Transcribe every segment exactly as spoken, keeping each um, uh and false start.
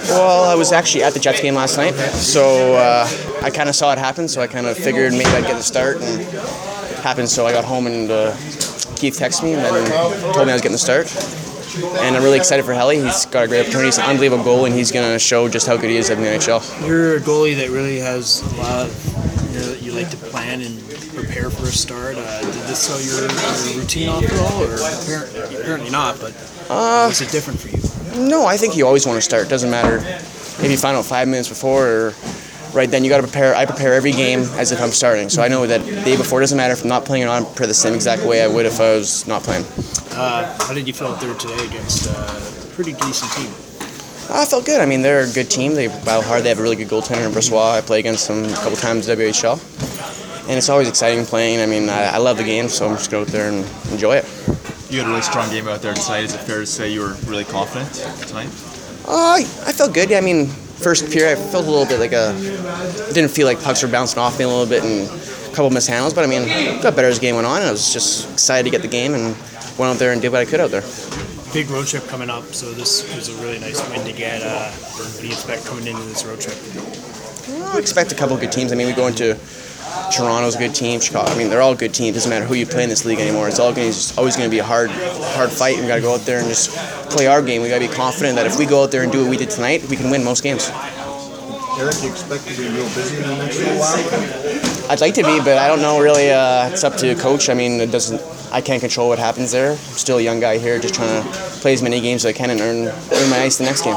Well, I was actually at the Jets game last night, so uh, I kind of saw it happen, so I kind of figured maybe I'd get the start, and it happened, so I got home and uh, Keith texted me and then told me I was getting the start. And I'm really excited for Helly. He's got a great opportunity. He's an unbelievable goal, and he's going to show just how good he is in the N H L. You're a goalie that really has a lot of, you know, you like to plan and prepare for a start. Uh, did this throw your, your routine off at all, or apparently, apparently not, but uh, was it different for you? No, I think you always want to start. Doesn't matter if you find out five minutes before or right then. You got to prepare. I prepare every game as if I'm starting. So I know that the day before, it doesn't matter if I'm not playing or not, I prepare the same exact way I would if I was not playing. Uh, how did you feel out there today against uh, a pretty decent team? I felt good. I mean, they're a good team. They battle hard. They have a really good goaltender in Brossoit. I play against them a couple times in W H L. And it's always exciting playing. I mean, I, I love the game, so I'm just going to go out there and enjoy it. You had a really strong game out there tonight. Is it fair to say you were really confident tonight? Uh, I felt good. I mean, first period, I felt a little bit like a... didn't feel like pucks were bouncing off me a little bit and a couple mishandles, but I mean, it got better as the game went on, and I was just excited to get the game and went out there and did what I could out there. Big road trip coming up, so this was a really nice win to get. Uh, what do you expect coming into this road trip? I expect a couple of good teams. I mean, we go into Toronto's a good team. Chicago. I mean, they're all good teams. Doesn't matter who you play in this league anymore. It's all going to always going to be a hard, hard fight. We got to go out there and just play our game. We got to be confident that if we go out there and do what we did tonight, we can win most games. Eric, do you expect to be real busy in the next little while? I'd like to be, but I don't know really. Uh, it's up to coach. I mean, it doesn't. I can't control what happens there. I'm still a young guy here, just trying to play as many games as I can and earn, earn my ice the next game.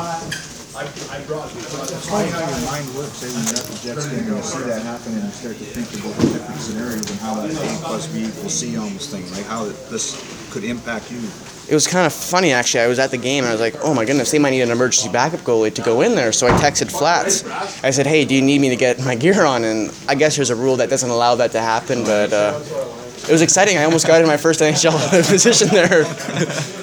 It's funny how your mind works. Eh? When you're at the Jets game, you see that happen, and you start to think about the different scenarios and how that A plus B equals C almost thing, like how this could impact you. It was kind of funny, actually. I was at the game, and I was like, oh my goodness, they might need an emergency backup goalie to go in there. So I texted Flats. I said, hey, do you need me to get my gear on? And I guess there's a rule that doesn't allow that to happen, but uh, it was exciting. I almost got in my first N H L position there.